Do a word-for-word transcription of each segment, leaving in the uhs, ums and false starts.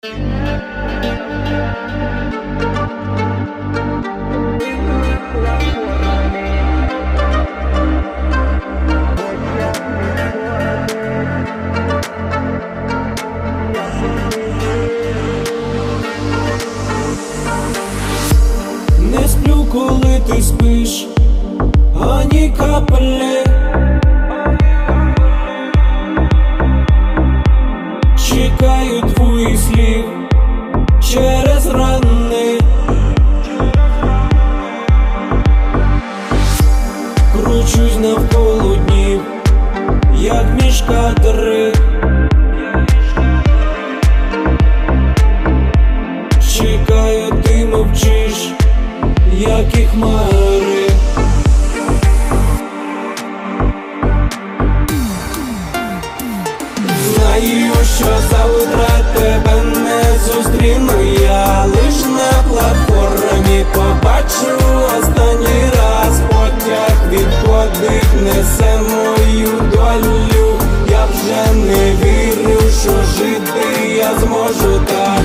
Не сплю, коли ти спиш, ані капелі. Чекаю твоїх слів через рани. Кручусь навколо днів, як між кадри. Чекаю, ти мовчиш, як і хмари. Знаю, що завтра тебе не зустріну я, лиш на платформі побачу останній раз. Потяг відходить, несе мою долю. Я вже не вірю, що жити я зможу так.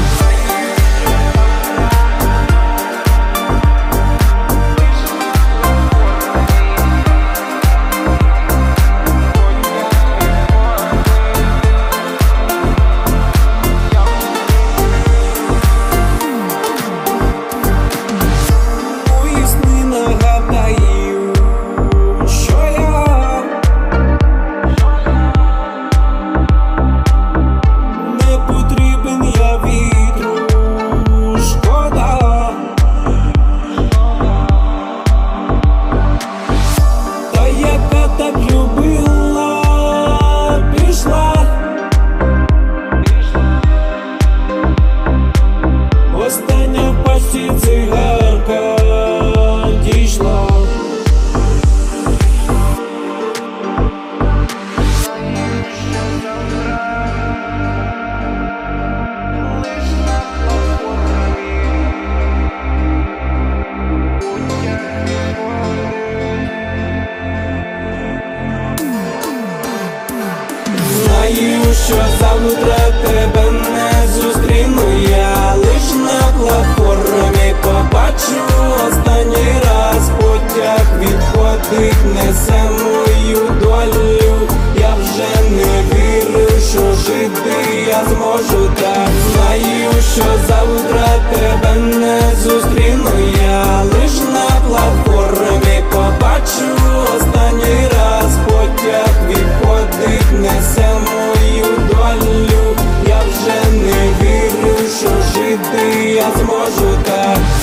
Остання в пасті цигарка дійшла. Знаю, що завтра тебе не зустріну я, лиш на платформі побачу останній раз. Потяг відходить, несе мою долю. Я вже не вірю, що жити я зможу так. Знаю, що завтра тебе не зустріну я, лиш на платформі побачу останній раз. Потяг відходить, несе мою долю. Я вже не вірю, що жити я зможу так.